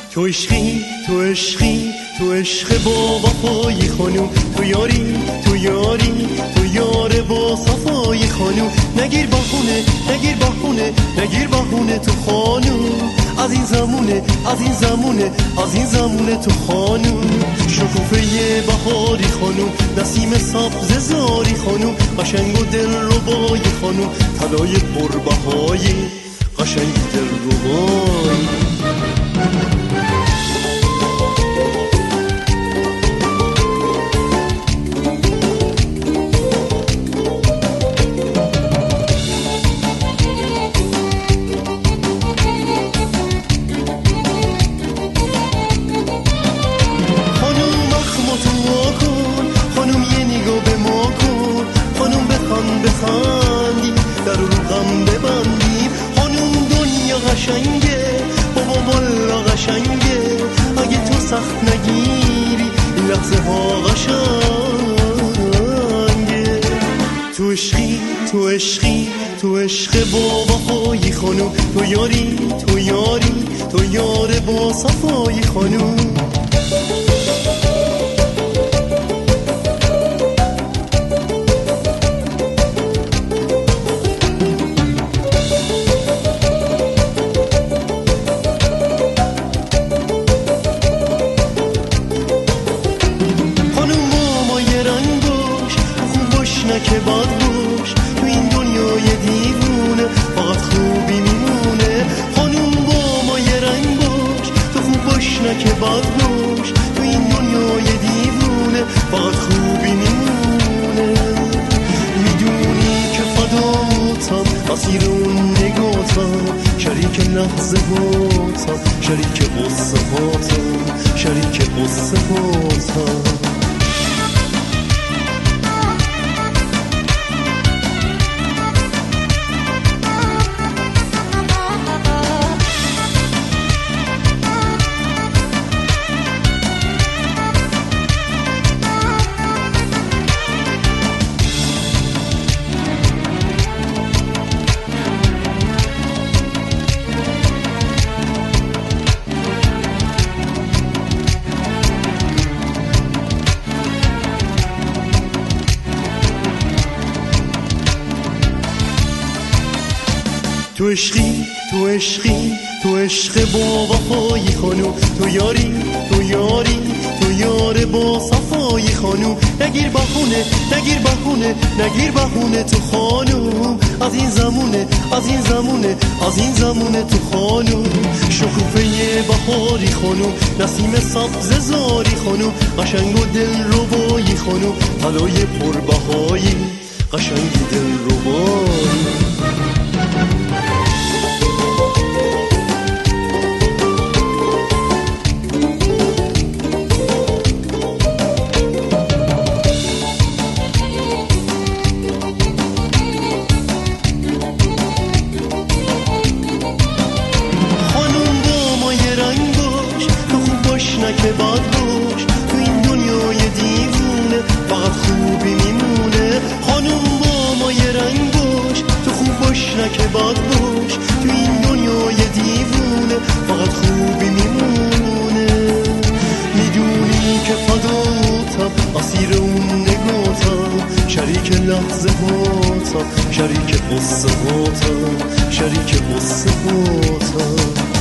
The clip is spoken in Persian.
تو عشقی تو عشقی تو عشق با وفای خانوم، تو یاری تو یاری تو یار با صفای خانوم. نگیر بهونه نگیر بهونه نگیر بهونه تو خانوم، از این زمونه از این زمونه از این زمونه تو خانوم. شکوفه بهاری خانوم، نسیم سبز زاری خانوم، قشنگ و دل ربای خانوم، طلای پربهایی قشنگ دل ربای. بخندی در رو غم ببندیم خانوم، دنیا قشنگه بابا والا قشنگه، اگه تو سخت نگیری این لحظه ها قشنگه. تو عشقی تو عشقی تو عشق با وفای خانوم، تو یاری تو یاری تو یار با صفای خانوم. که باد باش تو این دنیای دیوونه، فقط خوبی میمونه. خانوم با ما یه رنگ باش، تو خوب باش نه که باد باش تو این دنیای دیوونه، فقط خوبی میمونه. میدونی که فداتم اسیر اون نگاتم، شریک لحظه هاتم شریک قصه هاتم شریک قصه هاتم. تو عشقی تو عشقی تو عشق با وفای خانوم، تو یاری تو یاری تو یار با صفای خانوم. نگیر بهونه نگیر بهونه نگیر بهونه تو خانوم، از این زمونه از این زمونه از این زمونه تو خانوم. شکوفه بهاری خانوم، نسیم سبز زاری خانوم، قشنگ و دل ربایی خانوم، طلای پربهایی قشنگ دل ربایی. که باد باش تو این دنیای دیوونه، فقط خوبی میمونه. خانوم با ما یه رنگ باش، تو خوب باش نه که باد باش تو این دنیای دیوونه، فقط خوبی میمونه. میدونی که فداتم اسیر اون نگاتم، شریک لحظه هاتم شریک قصه هاتم شریک قصه هاتم.